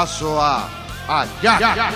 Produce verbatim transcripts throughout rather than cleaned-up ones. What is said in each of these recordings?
Bidazoa Ayak.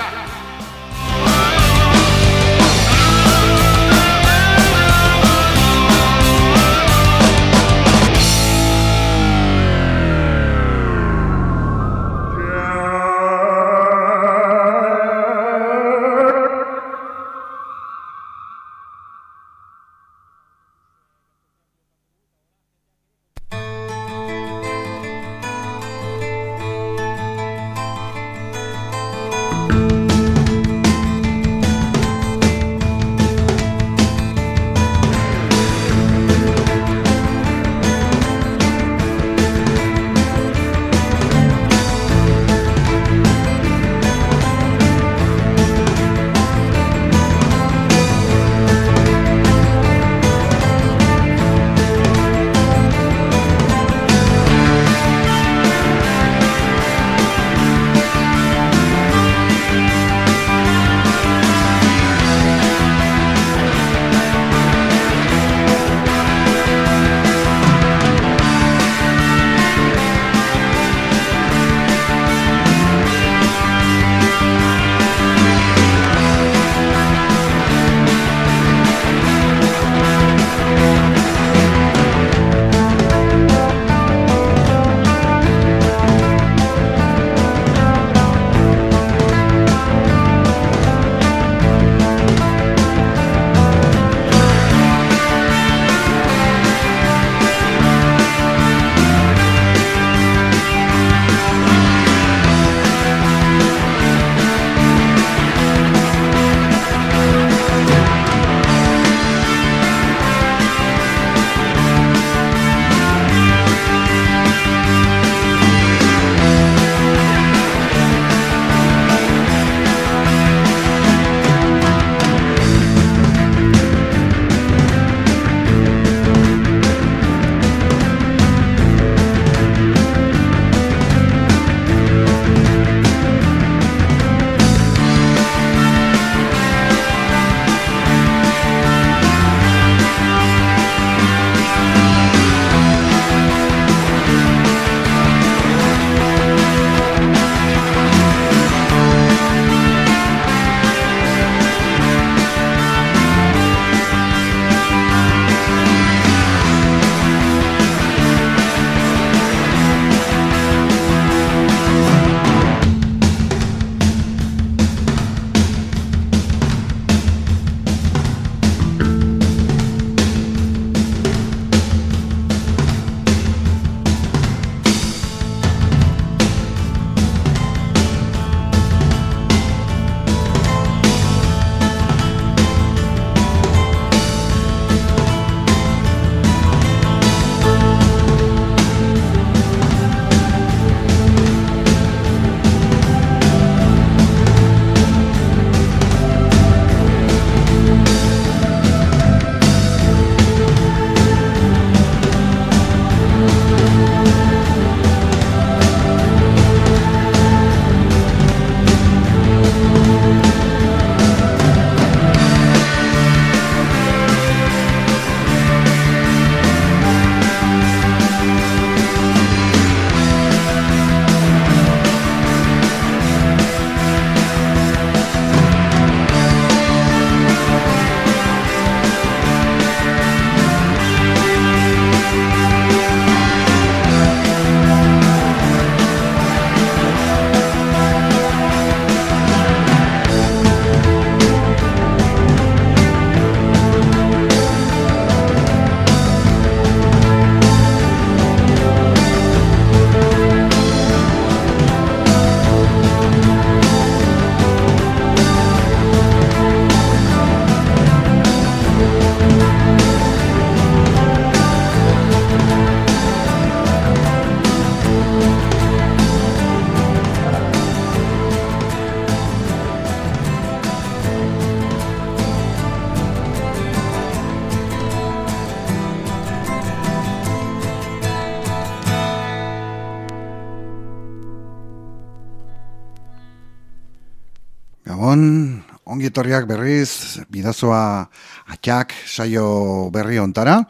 Gabon, ongi etorriak berriz, bidazoa atxak saio berri ontara.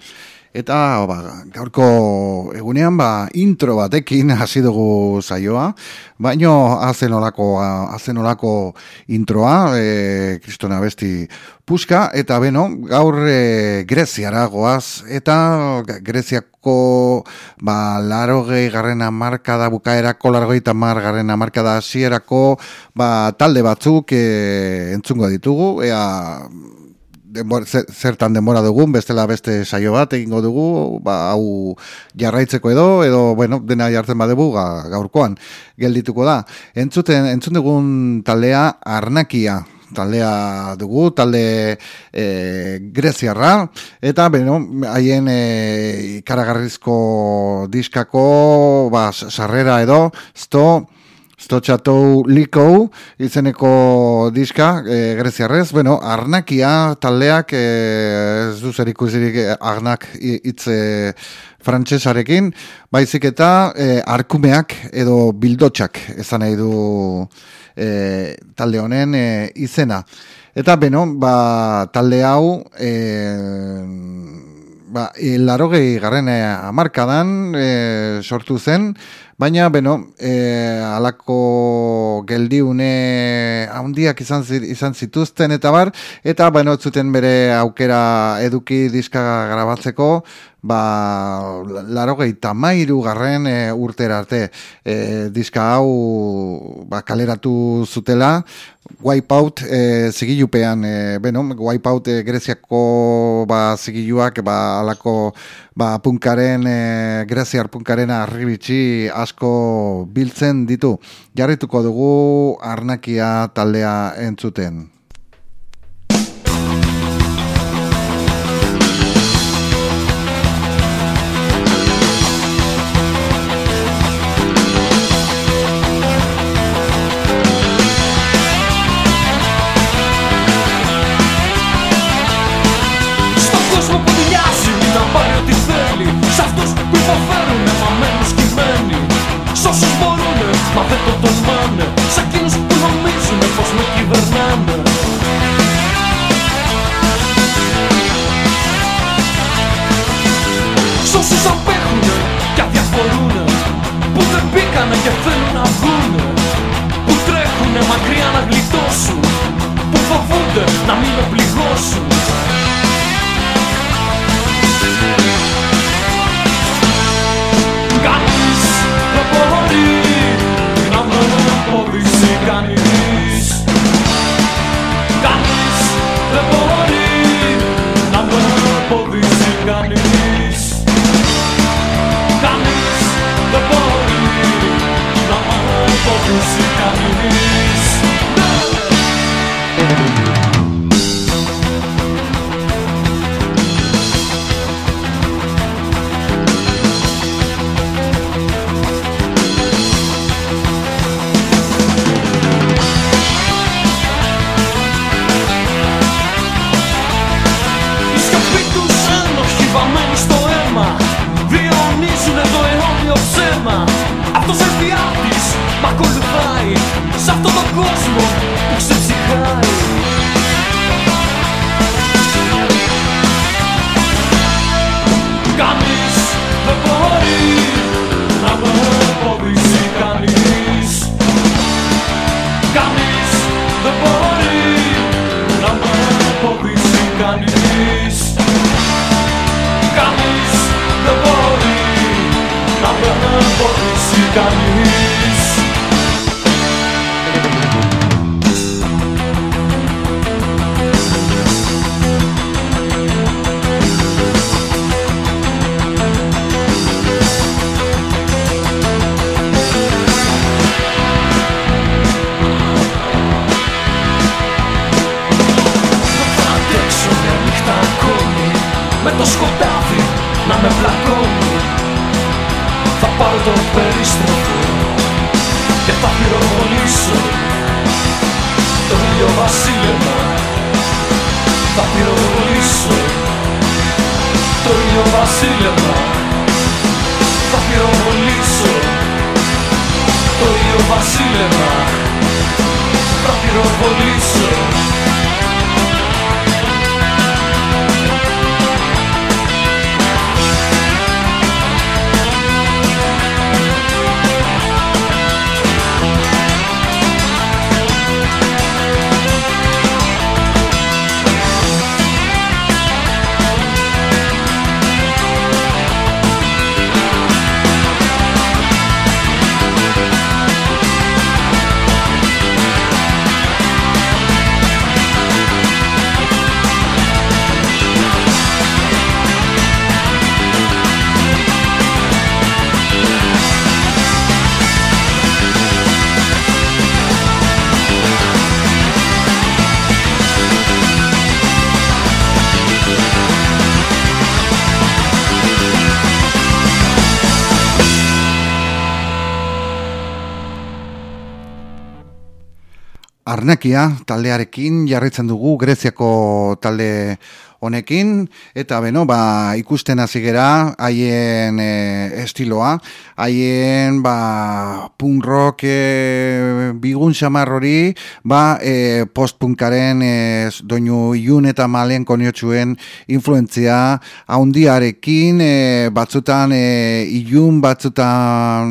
Eta ba, gaurko egunean ba, intro batekin hasi dugu saioa, baino hazen olako, hazen olako introa, e, Kriston abesti puska, eta beno, gaur e, Greziara goaz, eta Greziako ba, larogei garren hamarkada bukaerako, largoita mar garren hamarkada hasierako ba, talde batzuk e, entzungo ditugu, ea denbora, zertan denbora dugun, bestela beste saio bat egingo dugu, ba, hau jarraitzeko edo, edo, bueno, dena jartzen badugu ga, gaurkoan geldituko da. Entzuten, entzun dugun taldea Arnakia, taldea dugu, talde e, greziarra, eta, beno, haien e, ikaragarrizko diskako, ba, sarrera edo, sto, Stotxatou Likou izeneko diska e, greziarrez, bueno, Arnakia taldeak e, ez du zer ikusirik Arnak hitz e, frantsesarekin, baizik eta e, arkumeak edo bildotxak esan nahi du e, talde honen e, izena. Eta beno, ba, talde hau e, ba, e, larogei garren hamarkadan e, sortu zen, baina, beno, e, alako geldiune handiak izan, izan zituzten eta bar, eta, beno, zuten bere aukera eduki diska grabatzeko, ba, larogeita hamairu garren e, urtera arte e, diska hau ba, kaleratu zutela, Wipeout e, zigilupean, e, beno, Wipeout e, Greziako ba, zigiluak ba, alako ba, punkaren, e, greziar punkaren arribitxi asko biltzen ditu. Jarrituko dugu Arnakia taldea entzuten. Σ' αυτούς που υποφέρουνε μαμμένους κειμένοι, σ' όσους μπορούνε μα δεν το τολμάνε, σ' εκείνους που νομίζουνε πως με κυβερνάνε. Σ' όσους απέχουνε και αδιαφορούνε, που δεν μπήκανε και θέλουν να βγουνε, που τρέχουνε μακριά να γλιτώσουν, που φοβούνται να μην με πληγώσουν. Κανείς δεν μπορεί να με εμποδίσει κανείς. Κανείς δεν μπορεί να με εμποδίσει κανείς. Κανείς δεν μπορεί να με εμποδίσει κανείς. Αυτός εφιάλτης μ' ακολουθάει σ' αυτόν τον κόσμο που ξεψυχάει. Κανείς δεν μπορεί να με εμποδίσει κανείς. Κανείς δεν μπορεί να με εμποδίσει κανείς. Κανείς δεν μπορεί να με εμποδίσει κανείς. Δεν θα αντέξω μια νύχτα ακόμη με το σκοτάδι να με πλακώνει. Θα πάρω το περίστροφο και θα πυροβολήσω το ήλιο βασίλεμα. Θα πυροβολήσω το ήλιο βασίλεμα. Θα πυροβολήσω το ήλιο βασίλεμα. Θα πυροβολήσω. Arnakia taldearekin jarraitzen dugu, Greziako talde honekin, eta beno, ba, ikusten hasi gera haien e, estiloa, haien ba, punk rock e, bigun xamar hori, ba, e, post-punkaren e, doinu ilun eta malen koniotxuen influentzia haundiarekin, e, batzutan e, ilun, batzutan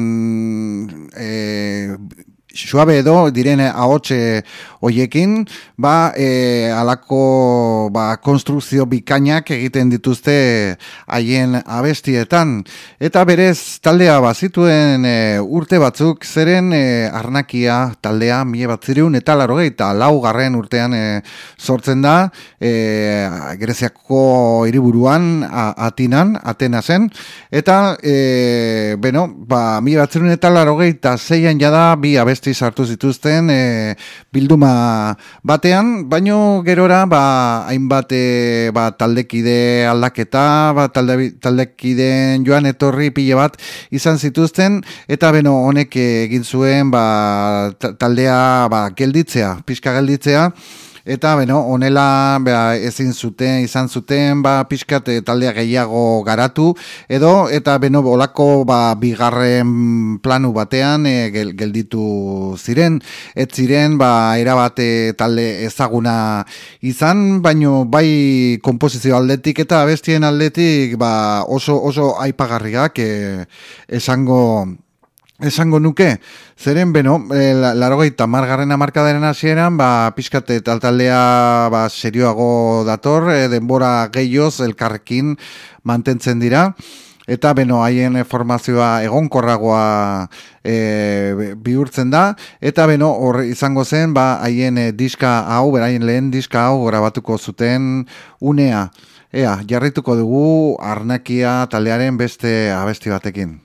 e, suabe edo diren ahotxe hoiekin, ba, e, alako ba, konstrukzio bikainak egiten dituzte haien abestietan. Eta berez taldea bazituen e, urte batzuk, zeren e, Arnakia taldea mila batzireun eta laurogeita laugarren urtean e, sortzen da, e, Greziako hiriburuan a, Atinan, Atenasen, eta e, beno, ba, mila batzireun eta laurogeita zeian jada bi abesti sartu zituzten e, bilduma batean, baino gerora ba, hainbat e, ba, taldekide aldaketa, ba, talde, taldekideen joan etorri pile bat izan zituzten, eta beno honek egin zuen ba, taldea ba, gelditzea, pixka gelditzea, eta beno, honela ba, ezin zuten, izan zuten, ba, pixkat taldea gehiago garatu, edo, eta beno, olako ba, bigarren planu batean e, gel, gelditu ziren, ez ziren, ba, erabate talde ezaguna izan, baino bai konposizio aldetik eta abestien aldetik ba, oso, oso aipagarriak e, esango Esango nuke, zeren beno, e, larogeita margarren hamarkadaren hasieran, ba, pixkate taltaldea ba, serioago dator, e, denbora gehioz elkarrekin mantentzen dira, eta beno, haien formazioa egonkorragoa e, bihurtzen da, eta beno, hor izango zen, ba, haien e, diska hau, beraien lehen diska hau grabatuko zuten unea. Ea, jarrituko dugu Arnakia taldearen beste abesti batekin.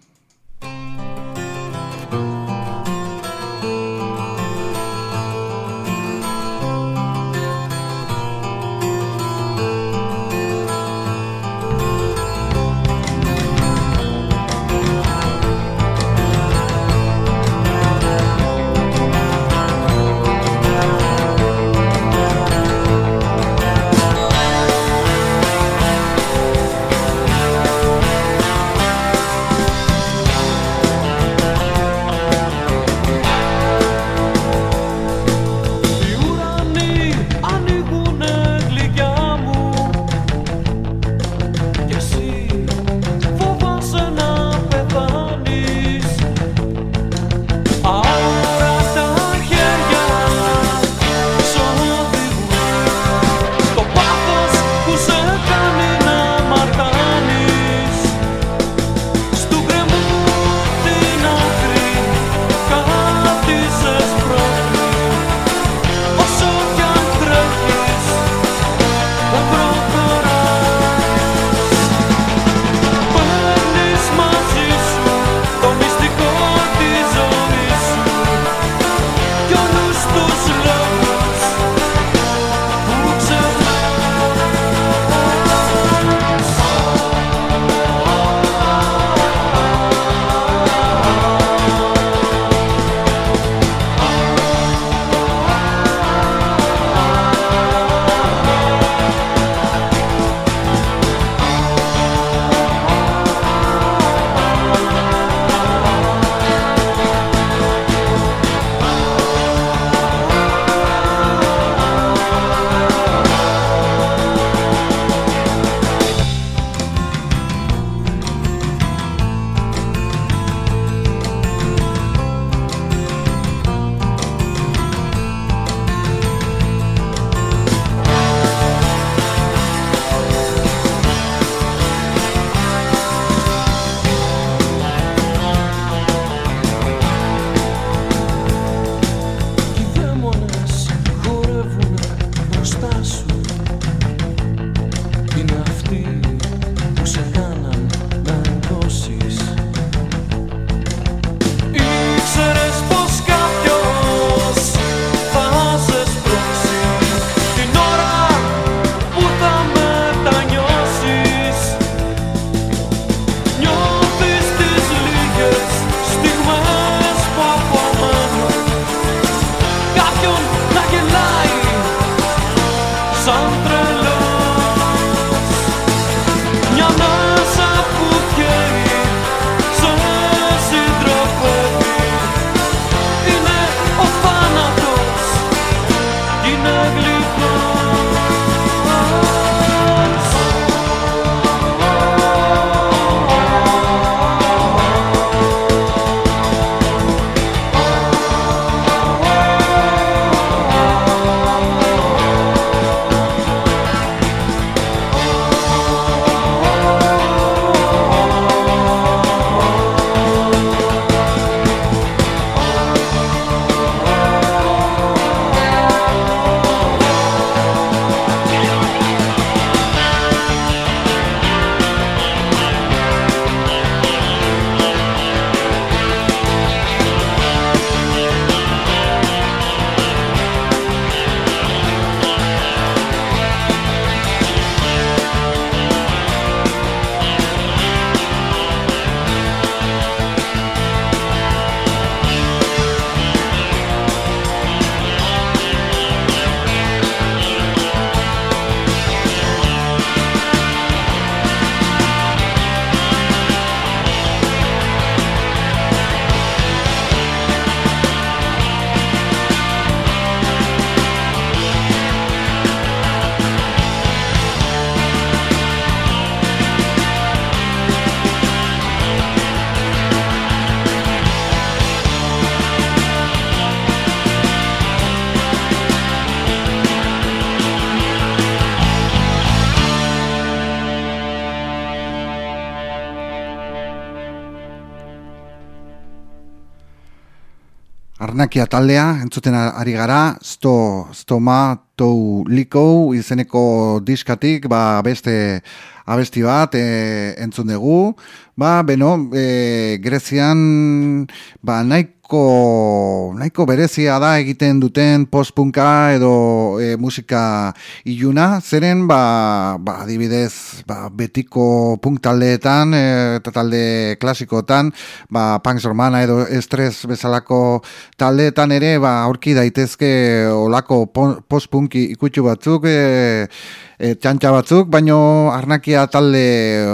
τρελός. Μια ανάσα που καίει σε συντροφεύει. Είναι ο θάνατος, είναι γλυκός. Arnakia taldea, entzuten ari gara, sto, stoma, tou, liko, izeneko diskatik, ba, beste abesti bat, e, entzun dugu, ba, beno, e, Grezian, ba, nahiko, nahiko berezia da egiten duten post-punka edo e, musika iluna, zeren, ba, ba, adibidez, ba, betiko punk taldeetan, e, eta talde klasikoetan, ba, Punks Romana edo Estres bezalako taldeetan ere, ba, aurki daitezke olako post-punk ikutsu batzuk, e, e, txantxa batzuk, baino Arnakia talde,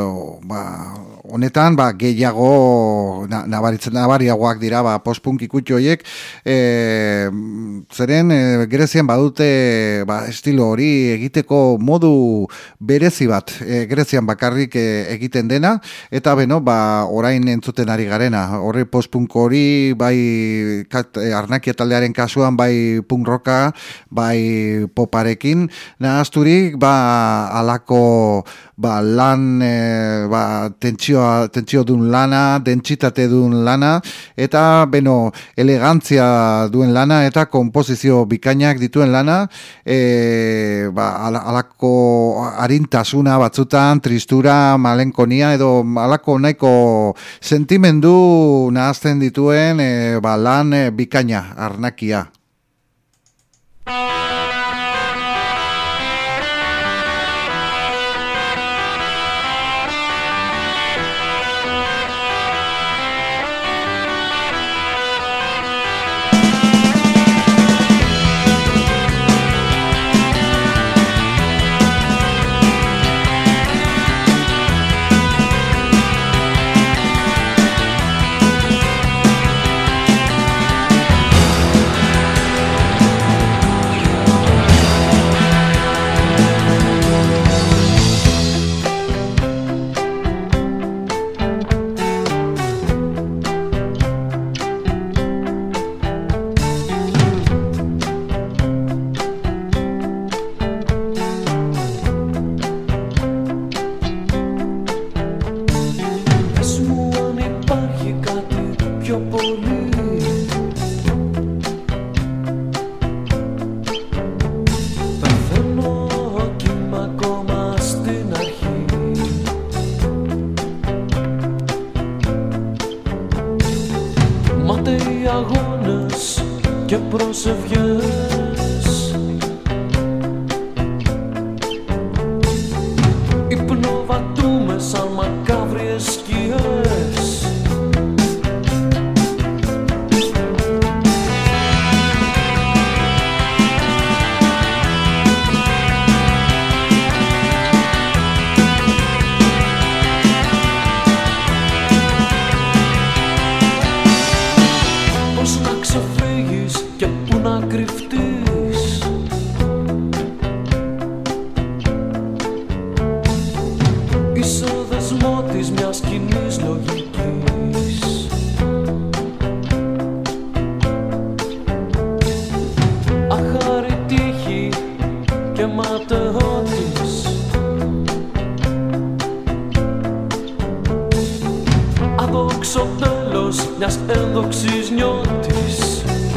ba, honetan, ba, gehiago na, nabaritzen nabariagoak dira, ba, post-punk ikutxo horiek, e, zeren e, Grezian badute, ba, estilo hori egiteko modu berezi bat, e, Grezian bakarrik e, egiten dena, eta beno, ba, orain entzuten ari garena, horre post-punk hori, bai, kat, e, Arnakia taldearen kasuan, bai punk rocka, bai poparekin, nahazturik, ba, alako, ba, lan, e, ba, tentsio tentsio duen lana, dentsitate duen lana, eta beno, elegantzia duen lana, eta konposizio bikainak dituen lana, e, ba, alako arintasuna batzutan, tristura, malenkonia, edo alako nahiko sentimendu nahazten dituen e, ba, lan e, bikaina, Arnakia. κοινής λογικής. Αχάρη τύχη και ματαιότης, αδόξο τέλος μιας ένδοξης νιώτης.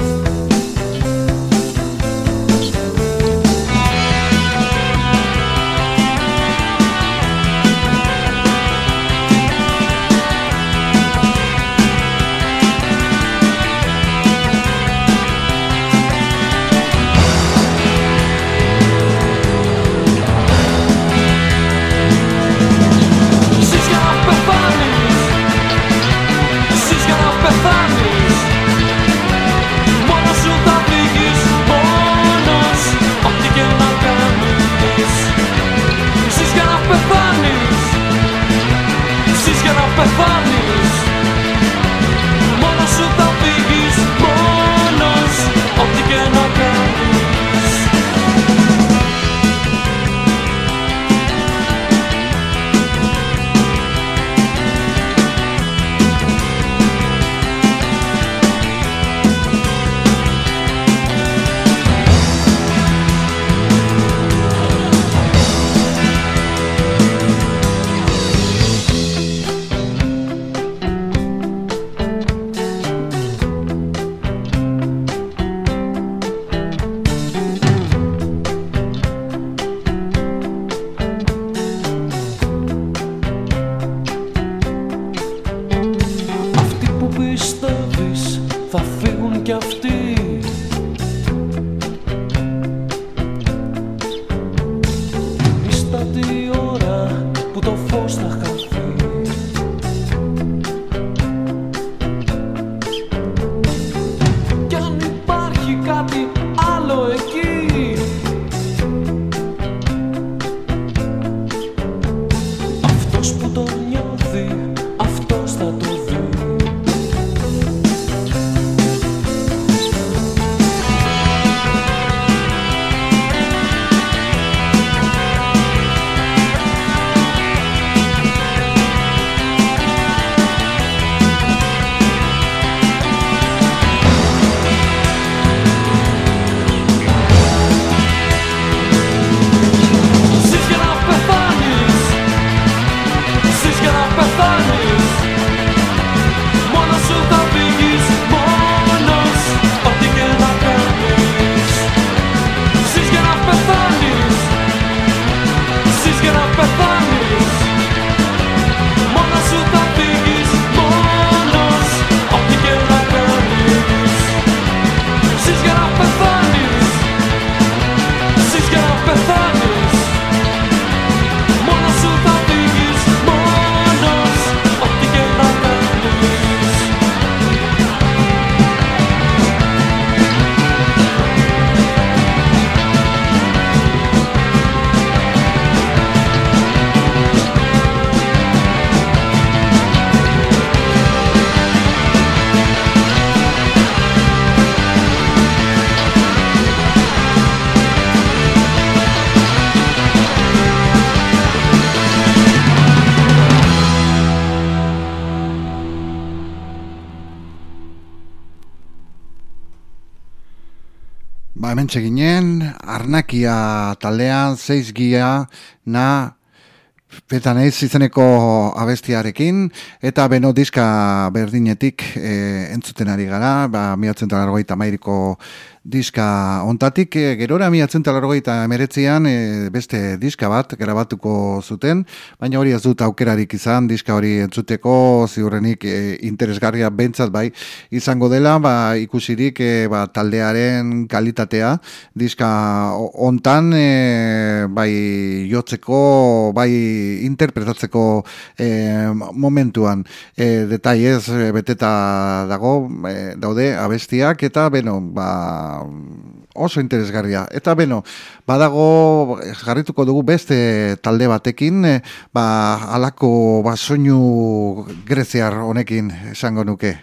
Ba, hemen txeginen, Arnakia taldean zeizgia na petan ez izeneko abestiarekin, eta beno diska berdinetik e, entzuten ari gara, ba, mila bederatziehun eta laurogeita hamairiko diska ontatik, e, gerora mila bederatziehun eta laurogeita hemeretzian e, beste diska bat grabatuko zuten, baina hori ez dut aukerarik izan, diska hori entzuteko ziurrenik e, interesgarria bentsat bai izango dela, ba, ikusirik e, ba, taldearen kalitatea diska ontan e, bai jotzeko, bai interpretatzeko e, momentuan e, detaiez e, beteta dago e, daude abestiak eta beno, ba oso interesgarria. Eta beno, badago jarrituko dugu beste talde batekin, e, ba halako ba soinu greziar honekin esango nuke.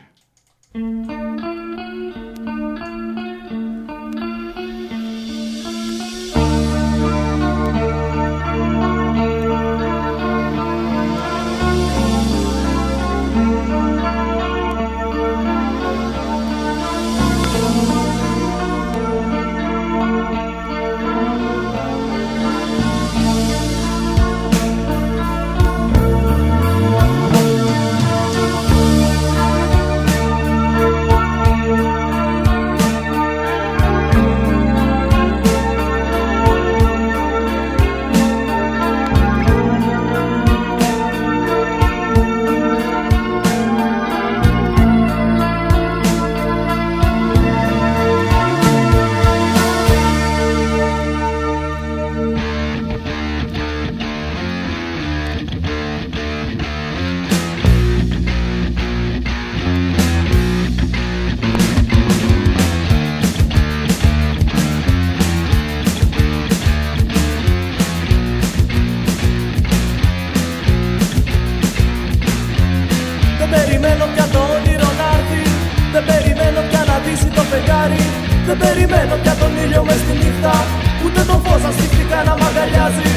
Δεν περιμένω πια τον ήλιο μες στη νύχτα, ούτε το φως ασφυκτικά να μ' αγκαλιάζει.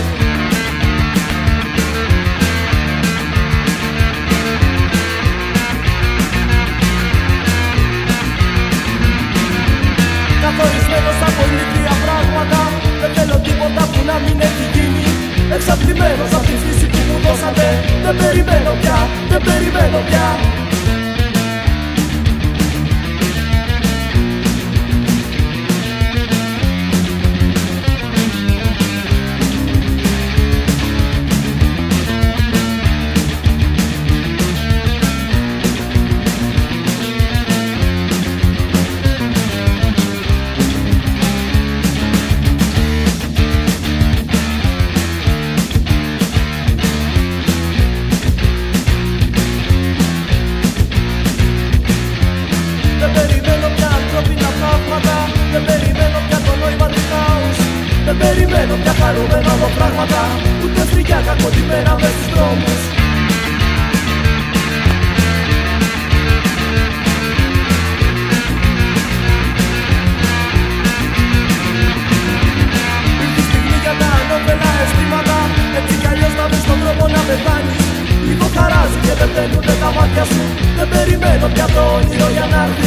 Καθορισμένος από ηλικία πράγματα, δεν θέλω τίποτα που να μην έχει γίνει. Εξαπλημένος από τη φύση που μου δώσατε, δεν περιμένω πια, δεν περιμένω πια. Δεν περιμένω πια χαρούμενα από πράγματα, ούτε φρικιά κακοτημένα μες στους δρόμους. Ήρθε η στιγμή για τα ανώμενα αισθήματα, έτσι κι αλλιώς να βρεις τον τρόπο να πεθάνεις. Λίγο χαράζει και δεν μπαίνουνε τα μάτια σου, δεν περιμένω πια το όνειρο για να έρθει.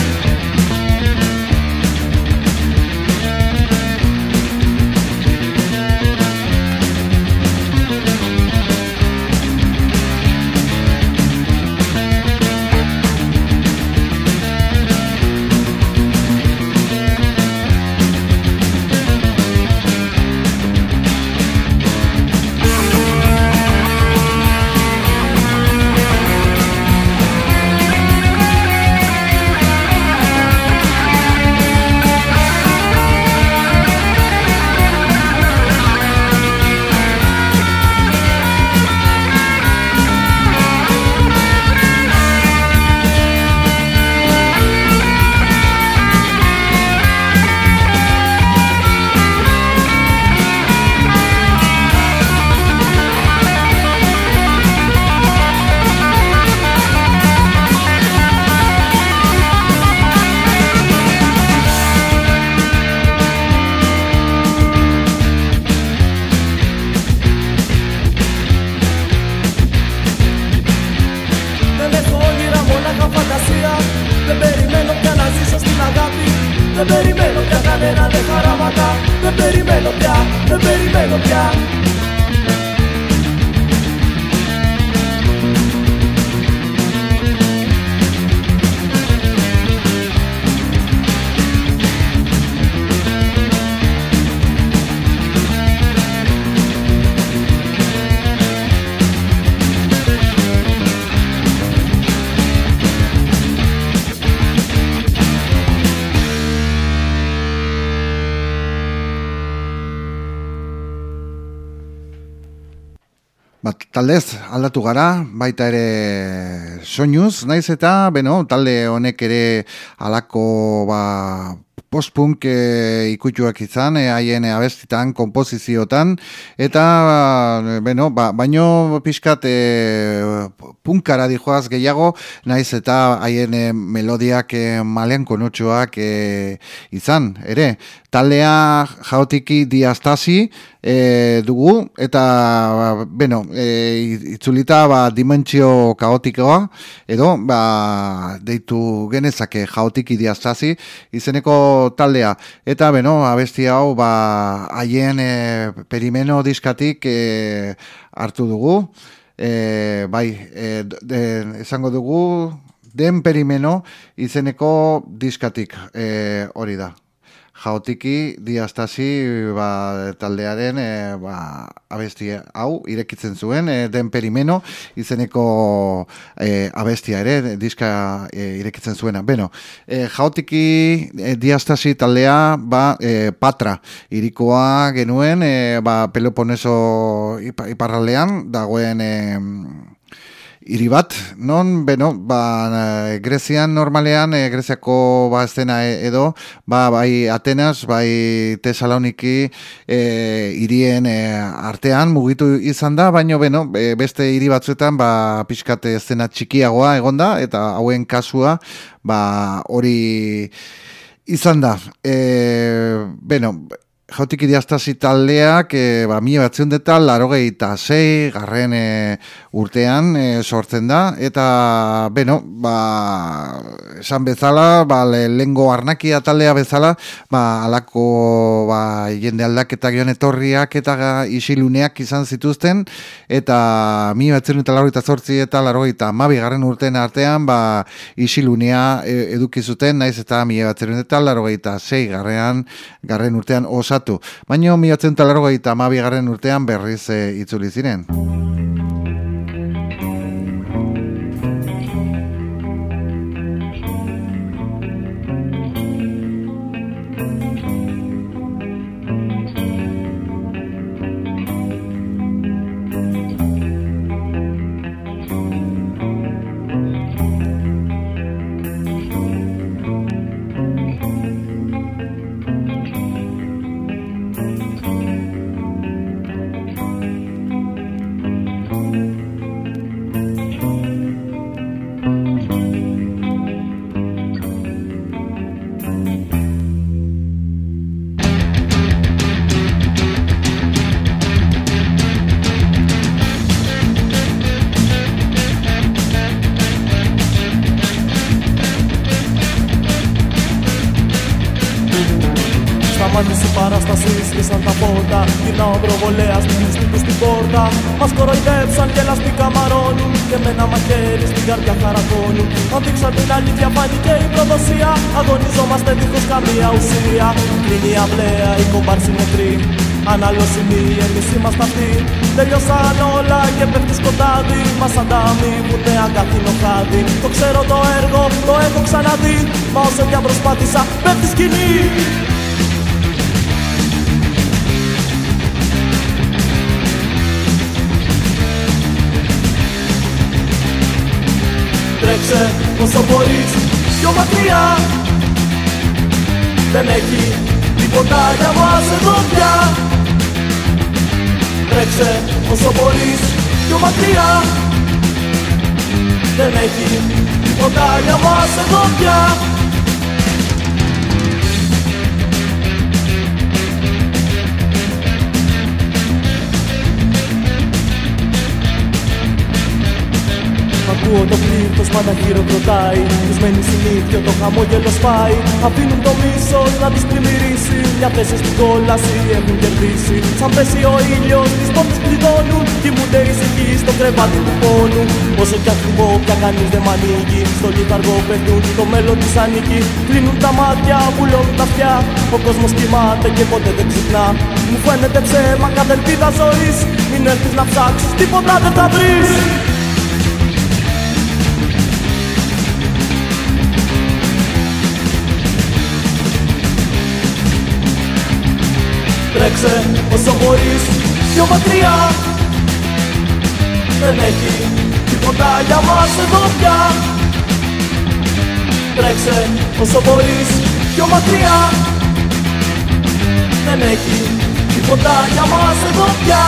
Δεν περιμένω πια να ζήσω στην αγάπη, δεν περιμένω πια κανένα δε χαράματα, δεν περιμένω πια, δεν περιμένω πια. Ba, taldez aldatu gara, baita ere soinuz, naiz eta, beno, talde honek ere alako ba, post-punk e, ikutuak izan, e, haien abestitan, kompoziziotan, eta, beno, ba, baino pixkat e, punkara dijoaz gehiago, naiz eta haien e, melodiak e, malean konotxoak e, izan, ere. Taldea jaotiki diastasi e, dugu, eta, beno, e, itzulita ba, dimentsio kaotikoa, edo, ba, deitu genezake jaotiki diastasi, izeneko taldea. Eta, beno, abesti hau, ba, haien e, perimeno diskatik e, hartu dugu, e, bai, e, de, esango dugu, den perimeno izeneko diskatik e, hori da. Jaotiki diastasi ba, taldearen e, ba, abesti hau irekitzen zuen, e, den perimeno izeneko e, abestia ere, diska e, irekitzen zuena. Beno, e, jaotiki e, diastasi taldea ba, e, Patra irikoa genuen, e, ba, Peloponeso iparraldean dagoen e, hiri bat, non, beno, ba, Grezian normalean, e, Greziako ba, estena edo, ba, bai Atenas, bai Tesaloniki e, hirien e, artean mugitu izan da, baino, beno, e, beste hiri batzuetan, ba, pixkat estena txikiagoa egonda, eta hauen kasua, ba, hori izan da, e, beno, Jautiki Diastasi taldeak e, ba, mila batzion deta larogeita sei garren e, urtean e, sortzen da, eta beno, ba, esan bezala, ba, lehengo arnakia taldea bezala, ba, alako ba, jende aldaketa gion etorriak eta isiluneak izan zituzten, eta mila batzion eta larogeita zortzi eta larogeita hamabi garren urtean artean, ba, isilunea e, eduki zuten, naiz eta mila batzion eta larogeita sei garren, garren urtean osatu. Baina mila batzion eta larogeita hamabi garren urtean berriz e, itzuli ziren. Σταμάτησε η παράσταση, σβήσαν τα φώτα. Γυρνάω προβολέα στην κλειστή του στην πόρτα. Μας κοροϊδέψαν και λαστικά μαρώνουν. Και με ένα μαχαίρι στην καρδιά χαρακώνουν. Αν δείξαν την αλήθεια φάνηκε η προδοσία. Αγωνιζόμαστε δίχως καμία ουσία. Κλείνει η αυλαία, η κομπάρση νεκρή. Αναλώσιμοι εμείς είμαστε αυτοί. Τελειώσαν όλα και πέφτει σκοτάδι. Μας ανταμείβουνε αγκάθινο χάδι. Το ξέρω το έργο, το έχω ξαναδεί. Μα όσο κι αν προσπάθησα πέφτει σκηνή. Τρέξε όσο μπορείς πιο μακριά. Δεν έχει τίποτα για μας εδώ πια. Τρέξε όσο μπορείς πιο μακριά. Δεν έχει τίποτα για μας εδώ πια. Ακούω το πλήθος μα να χειροκροτάει. Τους μένει συνήθιο το χαμόγελο σπάει. Αφήνουν το μίσος να τους πλημμυρίσει. Μια θέση στην κόλαση έχουν κερδίσει. Σαν πέσει ο ήλιος τις πόρτες κλειδώνουν. Κοιμούνται ησυχοί στο κρεβάτι του πόνου. Όσο κι ακριβώ πια κανείς δεν μ' ανοίγει. Στο λιθαργό πετούν το μέλλον της ανήκει. Κλείνουν τα μάτια, βουλώνουν τα αυτιά. Ο κόσμος κοιμάται και ποτέ δεν ξυπνά. Μου φαίνεται ψέμα κάθε ελπίδα ζωής. Μην έρθεις να ψάξεις, τίποτα δεν θα βρεις. Τρέξε όσο μπορείς πιο μακριά. Δεν έχει τίποτα για μας εδώ πια. Τρέξε όσο μπορείς πιο μακριά. Δεν έχει τίποτα για μας εδώ πια.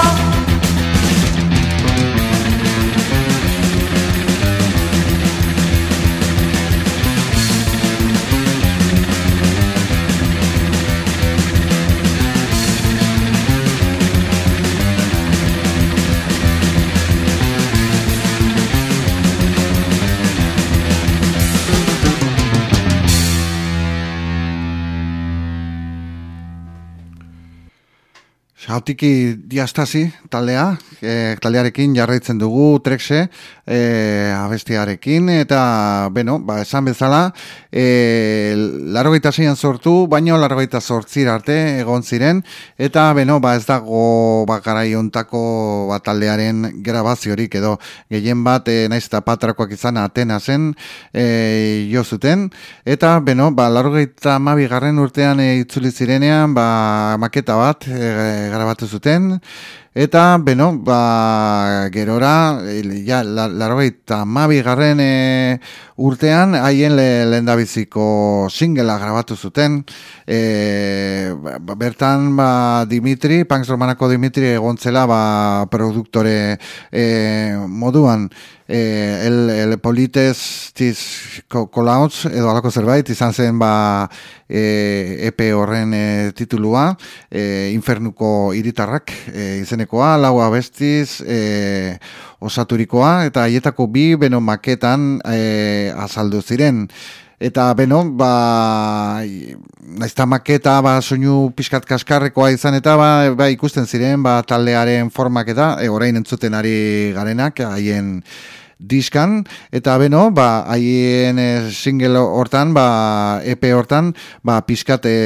Jautiki Diastasi taldea, e, taldearekin jarraitzen dugu Trexxe e, abestiarekin, eta beno, ba, esan bezala e, larogeita seian sortu, baino larogeita zortzira arte egon ziren, eta beno, ba, ez dago ba, garai hontako ba, taldearen grabaziorik edo gehien bat, e, naiz eta patrakoak izan Atenasen e, jo zuten, eta beno, ba, larogeita hamabi garren urtean e, itzuli zirenean, ba, maketa bat e, grabatu zuten, Eta, beno, ba, gerora, ja, laurogeita hamabi garren e, urtean, haien le, lehendabiziko singela grabatu zuten. E, ba, bertan, ba, Dimitri, Punks Romanako Dimitri egontzela, ba, produktore e, moduan. Eh, el, el Polites tis Kolauts edo alako zerbait izan zen ba eh, E P horren eh, titulua eh, Infernuko hiritarrak eh, izenekoa, lau abestiz eh, osaturikoa eta haietako bi beno maketan eh, azaldu ziren. Eta beno, ba, naizta maketa ba, soinu pixkat kaskarrekoa izan eta ba, ba, ikusten ziren ba, taldearen formak eta e, orain entzuten ari garenak haien diskan, eta beno, ba, haien e, single hortan, ba, E P hortan, ba, pixkat e,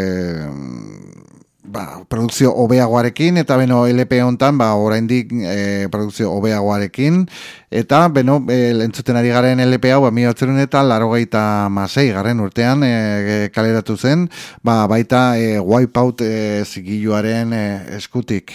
ba, produkzio hobeagoarekin, eta beno, L P hontan, ba, oraindik e, produkzio hobeagoarekin, eta beno, e, entzuten ari garen L P hau, ba, mila bederatziehun eta laurogeita hamasei garren urtean e, kaleratu zen, ba, baita e, Wipeout e, zigiluaren e, eskutik.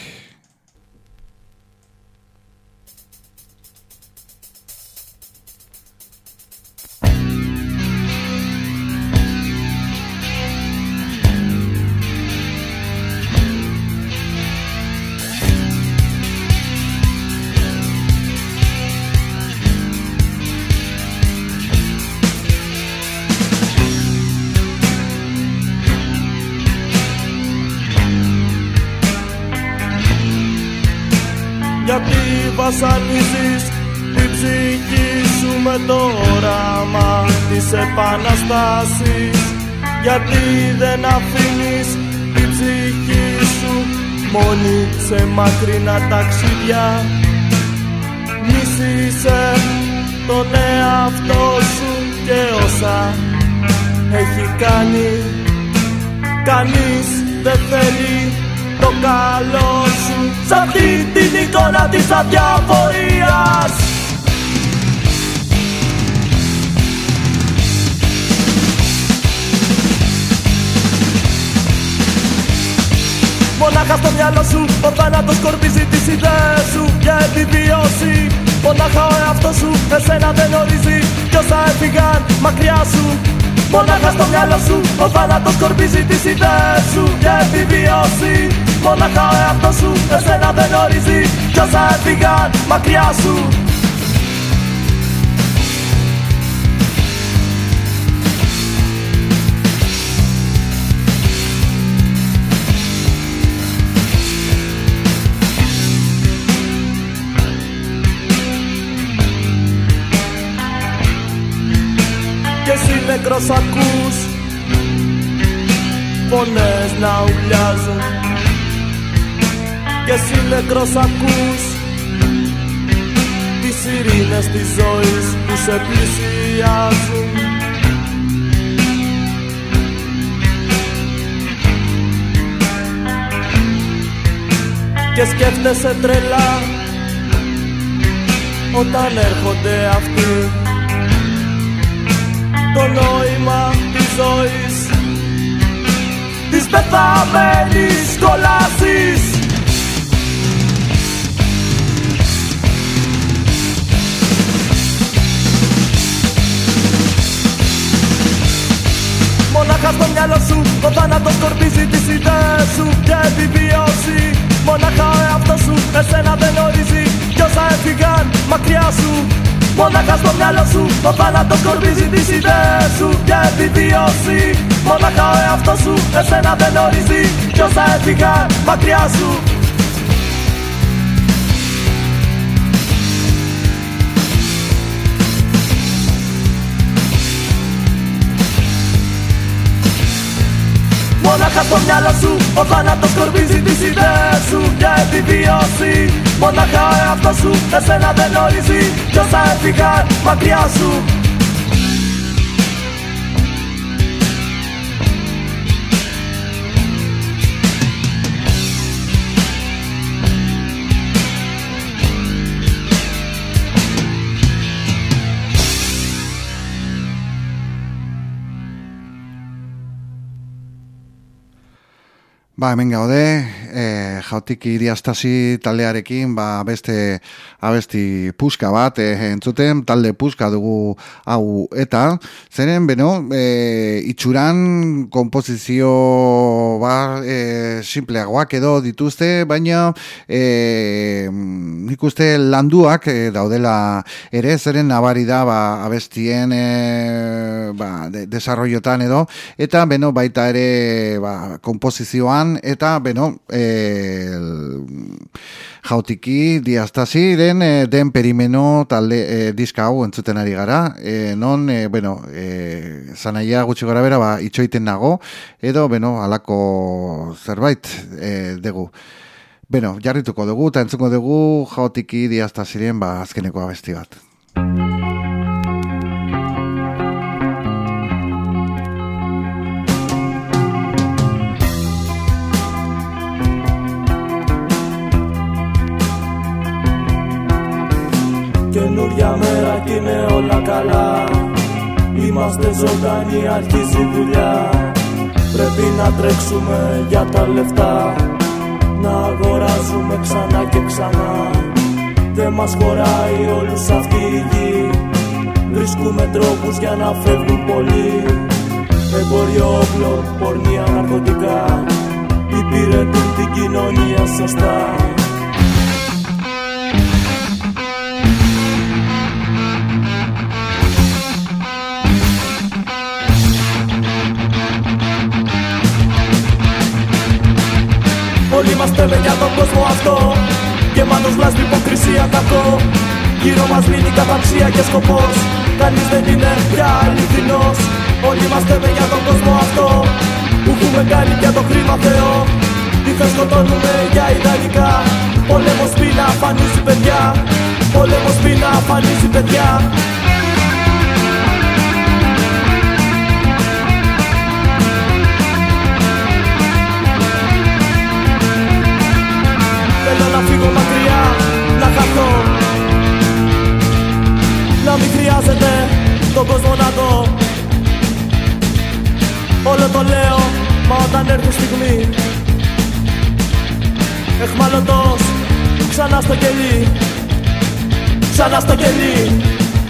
Γιατί βασανίζεις την ψυχή σου με το όραμα της επαναστάσης? Γιατί δεν αφήνεις την ψυχή σου μόνη σε μακρινά ταξίδια? Μισήσε τον εαυτό σου και όσα έχει κάνει. Κανείς δεν θέλει το καλό σου σ' αυτή την εικόνα της αδιαφορίας. Μονάχα στο μυαλό σου ο θάνατος σκορπίζει τις ιδέες σου για επιβίωση. Μονάχα ο εαυτός σου εσένα δεν ορίζει κι όσα έφυγαν μακριά σου. Μονάχα στο μυαλό σου ο θάνατος σκορπίζει τις ιδέες σου για επιβίωση. Μονάχα ο εαυτός σου εσένα δεν ορίζει κι όσα έφυγαν μακριά σου. Και εσύ νεκρός ακούς φωνές να ουρλιάζουν. Και εσύ νεκρός ακούς τις ειρήνες της ζωής που σε πλησιάζουν. Και σκέφτεσαι τρελά όταν έρχονται αυτοί το νόημα της ζωής της πεθαμένης κολάσης. Μονάχα στο μυαλό σου ο θάνατος σκορπίζει τις ιδέες σου για επιβίωση. Μονάχα ο εαυτός σου εσένα δεν ορίζει κι όσα έφυγαν μακριά σου. Μονάχα στο μυαλό σου ο θάνατος σκορπίζει τις ιδέες σου για επιβίωση. Μονάχα ο εαυτός σου εσένα δεν ορίζει κι όσα έφυγαν μακριά σου. Μονάχα στο μυαλό σου ο θάνατος σκορπίζει τις ιδέες σου για επιβίωση. Μονάχα ο εαυτός σου εσένα δεν ορίζει κι όσα έφυγαν μακριά σου. Ba, hemen gaude, e, jautiki diastasi taldearekin ba, beste abesti puska bat e, entzuten, talde puska dugu hau eta, zeren, beno, e, itxuran kompozizio ba, e, simpleagoak edo dituzte, baina e, nik uste landuak e, daudela ere, zeren nabari da ba, abestien e, ba, de, desarrollotan edo, eta beno baita ere ba, kompozizioan, eta beno e, jautiki diastasi den, e, den perimeno talde e, diska hau entzuten ari gara, e, non e, bueno, e, zanaia gutxi gara bera ba, itxoiten nago, edo beno halako zerbait e, dugu. Beno, jarrituko dugu eta entzuko dugu jautiki diastasiren ba, azkeneko abesti bat. Καινούρια μέρα κι είναι όλα καλά. Είμαστε ζωντανοί, αρχίζει η δουλειά. Πρέπει να τρέξουμε για τα λεφτά, να αγοράζουμε ξανά και ξανά. Δεν μας χωράει όλους αυτή η γη. Βρίσκουμε τρόπους για να φεύγουν πολλοί. Εμπόριο όπλο, πορνεία, ναρκωτικά υπηρετούν την κοινωνία σωστά. Όλοι είμαστε με για τον κόσμο αυτό, γεμάτος λάσπη, υποκρισία, κακό. Γύρω μας μείνει καταξία και σκοπός, κανείς δεν είναι πια αληθινός. Όλοι είμαστε με για τον κόσμο αυτό, που έχουμε κάνει για το χρήμα Θεό. Τι θα σκοτώνουμε για ιδανικά, πόλεμος πείνα αφανίζει παιδιά, πόλεμος πείνα αφανίζει παιδιά. Θέλω να φύγω μακριά, να χαθώ, να μην χρειάζεται τον κόσμο να δω. Όλο το λέω, μα όταν έρθει η στιγμή εχμαλωτός, ξανά στο κελί, ξανά στο κελί.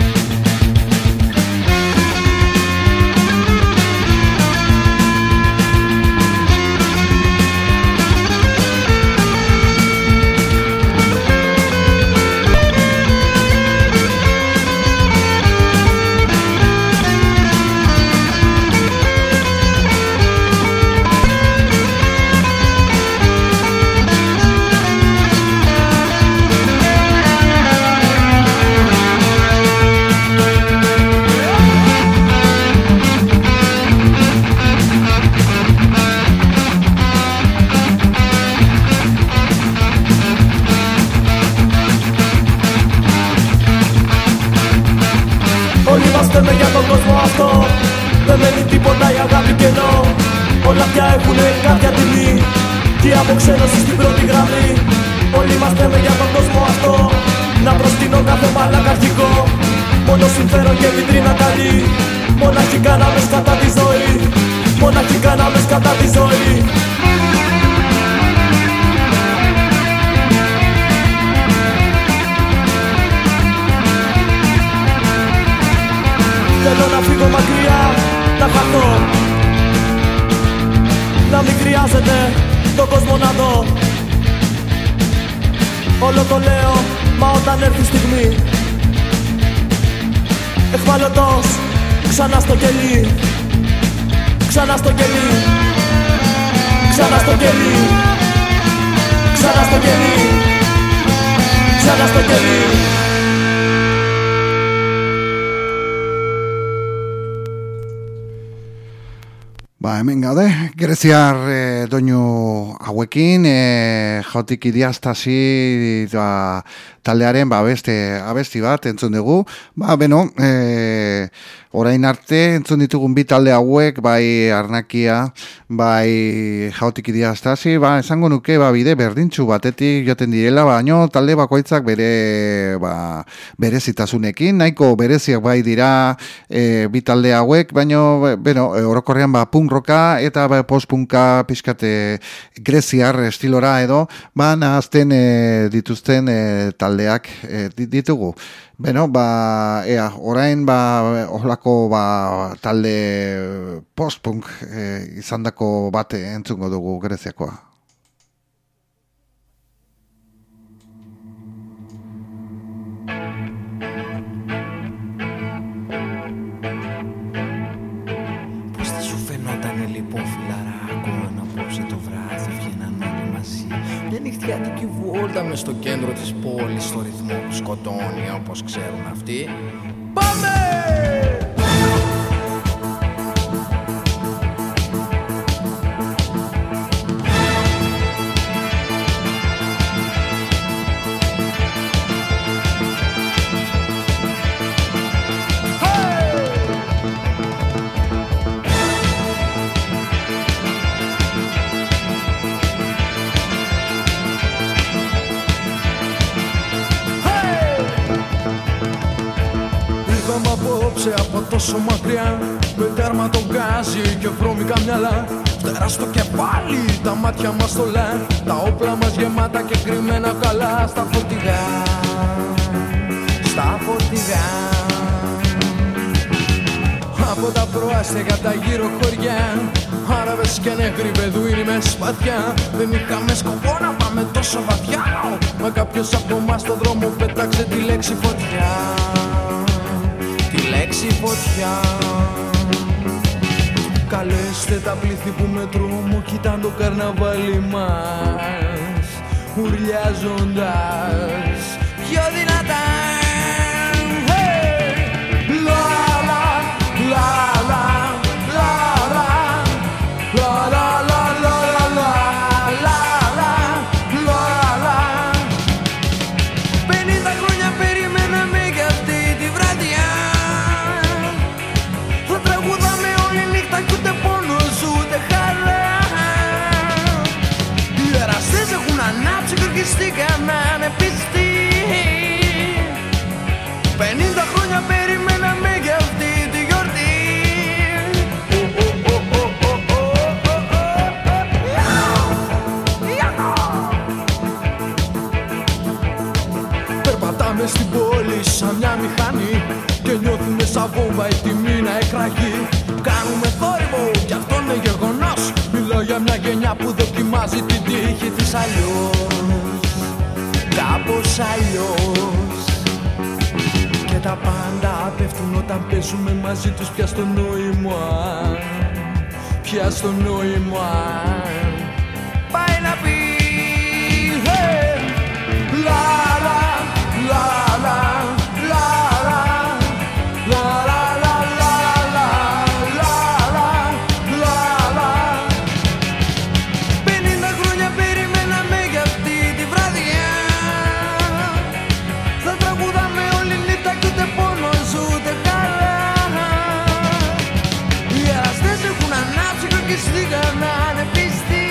Είμαστε για τον κόσμο αυτό, δεν μένει τίποτα η αγάπη κενό. Όλα πια έχουνε κάποια τιμή και η αποξένωση στην πρώτη γραμμή. Όλοι είμαστε με για τον κόσμο αυτό, να προστείνω κάθε μαλάκα αρχικό. Μόνο συμφέρον και βιτρίνα καλή, μοναχή κάναμε κατά τη ζωή, μοναχή κάναμε κατά τη ζωή. Θέλω να φύγω μακριά, να χαθώ, να μην χρειάζεται τον κόσμο να δω. Όλο το λέω, μα όταν έρθει η στιγμή εχμαλωτός, ξανά στο κελί, ξανά στο κελί, ξανά στο κελί, ξανά στο κελί, ξανά στο κελί. Ba, hemen gaude, greziar e, doinu hauekin, e, jautiki diastasi ba, taldearen ba, beste abesti bat entzun dugu. Ba, beno, e, orain arte entzun ditugun bi talde hauek, bai Arnakia, bai Jaotik Idiastasi, ba, esango nuke ba, bide berdintxu batetik joten direla, baino talde bakoitzak bere ba, berezitasunekin, nahiko bereziak bai dira e, bi talde hauek, baino, beno, orokorrean ba, punk rocka eta ba, post-punka pixkate greziar estilora edo, ba, nahazten e, dituzten e, taldeak e, ditugu. Beno, ba, ea, orain, ba, ohlako, ba, talde post-punk e, izandako bate entzungo dugu Greziakoa. Πώς θα σου φαινότανε λοιπόν φιλαράκο αν απόψε το βράδυ βγαίναν όλοι μαζί? Μια νυχτιάτικη βόλτα μες στο κέντρο της πόλης, στο ρυθμό που σκοτώνει όπως ξέρουν αυτοί. Πάμε! Από τόσο μακριά με τέρμα το γκάζι και βρώμικα μυαλά, φτερά στο κεφάλι, τα μάτια μας θολά, τα όπλα μας γεμάτα και κρυμμένα καλά στα φορτηγά, στα φορτηγά. Από τα προάστια τα γύρω χωριά, Άραβες και νέγροι Μπεδουίνοι με σπαθιά. Δεν είχαμε σκοπό να πάμε τόσο βαθιά, μα κάποιος από εμάς στον δρόμο πέταξε τη λέξη φωτιά, τη λέξη φωτιά. Καλέστε τα πλήθη που με τρόμο κοιτάν το καρναβάλι μας, ουρλιάζοντας πιο δυνατά. Hey! La la la la la la la la la la la la la la. Πενήντα χρόνια περιμέναμε για αυτή τη βραδιά. Θα τραγουδάμε όλη νύχτα κι ούτε πόνος ούτε χαρά. Οι εραστές έχουν ανάψει και ορκιστήκαν ανεπιστοί. Πενήντα χρόνια περιμέναμε για αυτή τη γιορτή. Περπατάμε στην πόλη σαν μια μηχανή και νιώθουμε σαν βόμβα έτοιμη να εκραγεί. Κάνουμε θόρυβο κι αυτό είναι γεγονός. Μιλάω για μια γενιά που δοκιμάζει την τύχη της αλλιώς, κάπως αλλιώς. Και τα πάντα πέφτουν όταν παίζουμε μαζί τους πια στο νόημα, πια στο νόημα. Πάει να πει hey! La la la la la la la la la la la la la. Πενήντα χρόνια περιμέναμε για αυτή τη βραδιά. Θα τραγουδάμε όλη νύχτα κι ούτε πόνος ούτε χαρά. Οι εραστές έχουν ανάψει και ορκιστήκαν ανεπιστοί.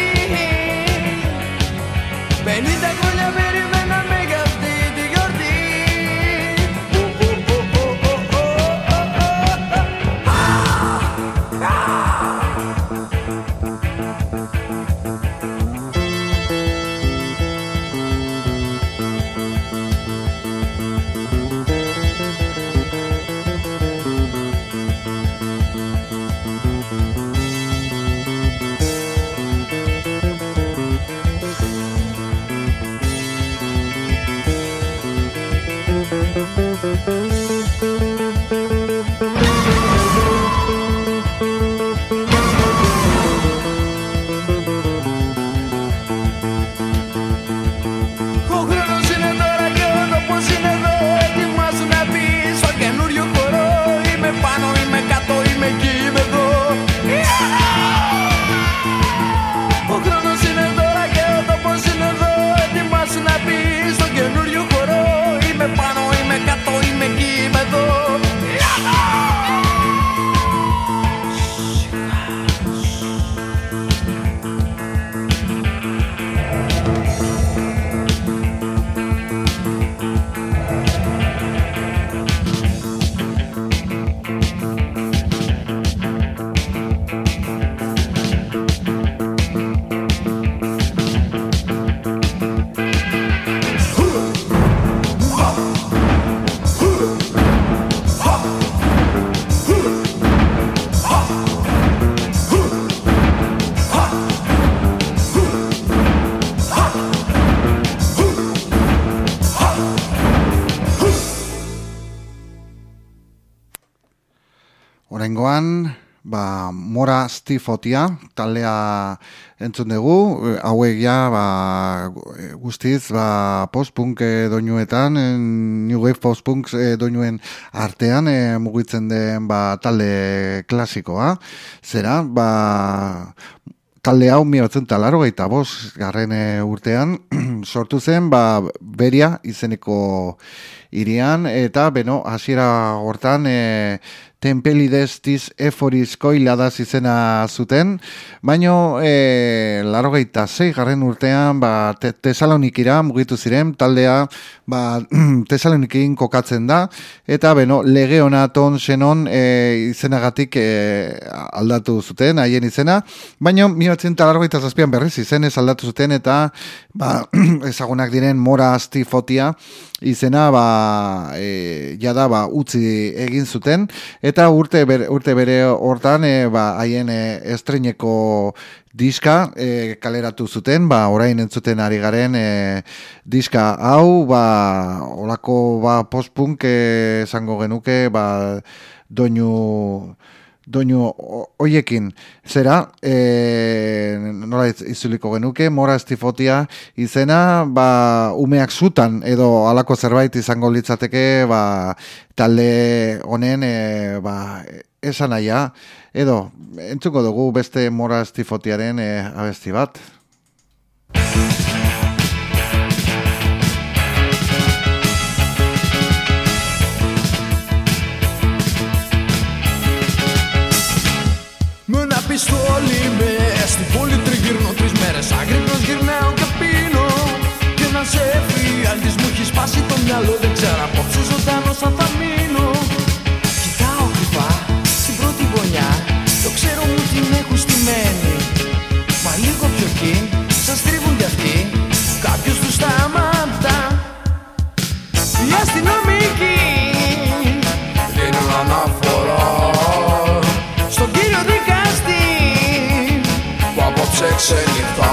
oraingoan, ba, Mora Stifotia, taldea entzun dugu, hauek ja, ba, guztiz, ba, post-punk doinuetan, new wave post-punk doinuen artean, e, mugitzen den, ba, talde klasikoa, zera, ba, talde hau mila bederatziehun eta laurogeita bost garren urtean sortu zen, ba, Beria izeneko hirian, eta beno, hasiera hortan e, Tempelides tis eforis koiladas izena zuten, baino e, laurogeita sei garren urtean ba, te, Tesalonikira mugitu ziren, taldea ba, Tesalonikin kokatzen da, eta beno, Legionaton Xenon e, izenagatik e, aldatu zuten, haien izena, baino mila bederatziehun eta laurogeita zazpian berriz izenez aldatu zuten, eta ba, ezagunak diren Mora Stifotia izena ba, e, jada ba, utzi egin zuten, eta urte bere, urte bere hortan e, ba, haien e, estreineko diska e, kaleratu zuten, ba, orain entzuten ari garen e, diska hau, ba, olako ba, post-punk esango genuke, ba, doinu doinu hoiekin zera, e, nola izuliko genuke, Mora Stifotia izena, ba, umeak zutan edo halako zerbait izango litzateke, ba, talde honen e, ba, esan naia, edo entzuko dugu beste Mora Stifotiaren e, abesti bat. Πιστόλι μες στην πόλη τριγύρνω τρεις μέρες άγρυπνος γυρνάω και πίνω και να σε εφιάλτης μου έχει σπάσει το μυαλό δεν ξέρω απόψε ζωντανός αν θα μείνω κοιτάω κρυφά στην πρώτη γωνιά το ξέρω μου την έχω στημένη μα λίγο πιο εκεί σας τρίβουν κι αυτοί κάποιος τους σταματά οι αστυνομικοί δίνουν αναφορά στον κύριο δικαστή που απόψε ξενυχτά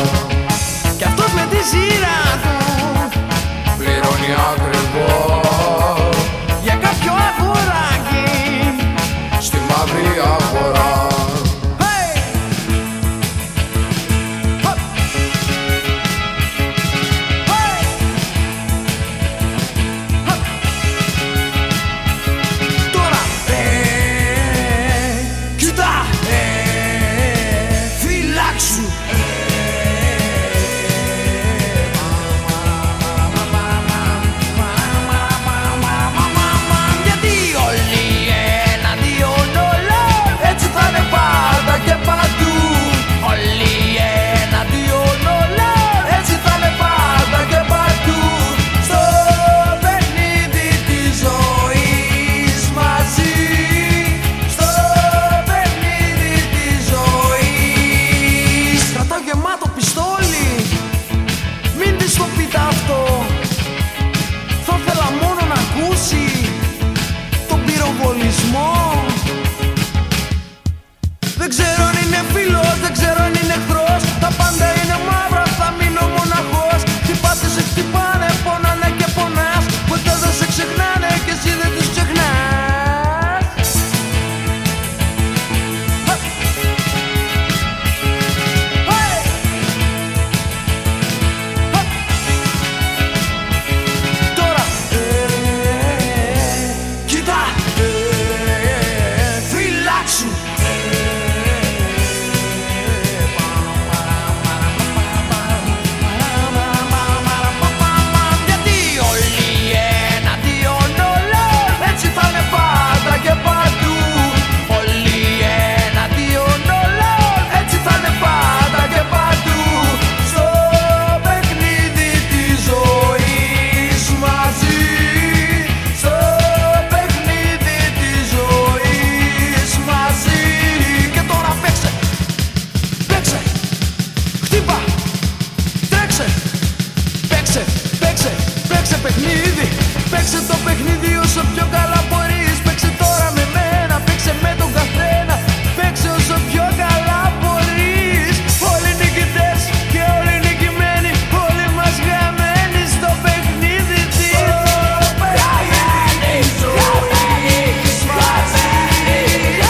κι αυτός με τη σειρά του πληρώνει ακριβώς για κάποιο αγοράκι στη μαύρη αγορά. Yeah.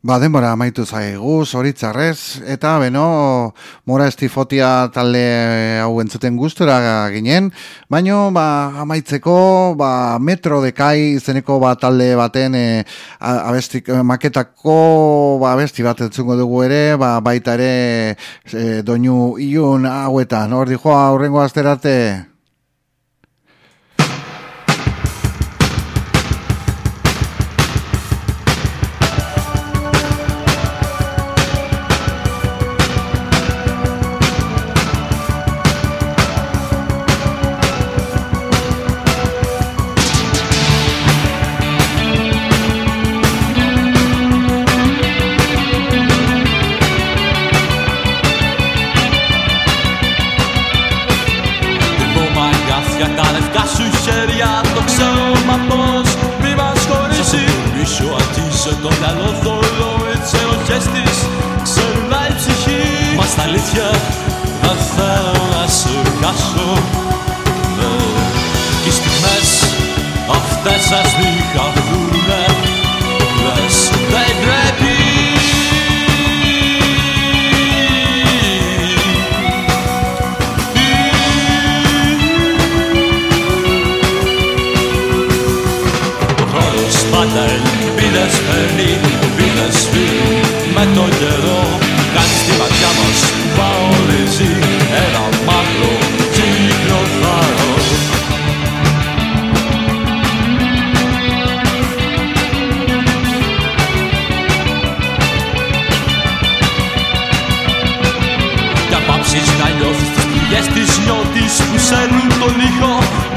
Ba, denbora amaitu zaigu, zoritzarrez, eta beno, mora estifotia talde hau entzuten gustura ginen, baino, ba, amaitzeko, ba, Metro Dekai izeneko ba, talde baten e, abestik, maketako ba, abesti bat entzungo dugu ere, ba, baita ere e, doinu ilun hauetan, hor dijoa, aurrengo asterarte. Το μυαλό θολό, έτσι ενοχές της ξερνάει η ψυχή. Μα στα αλήθεια δεν θέλω να σε χάσω. Και οι στιγμές αυτές σας μην χαθούνε. Λες δεν πρέπει. Ο χρόνος πάντα ελπίδες παίρνει, πίνες φύγει με τον καιρό. Κάνεις τη ματιά μας παορίζει ένα μαύρο κυκλοθάρο. Κι αν πάψεις να νιώθεις τις πληγές της νιώτης που σέρνουν τον ήχο,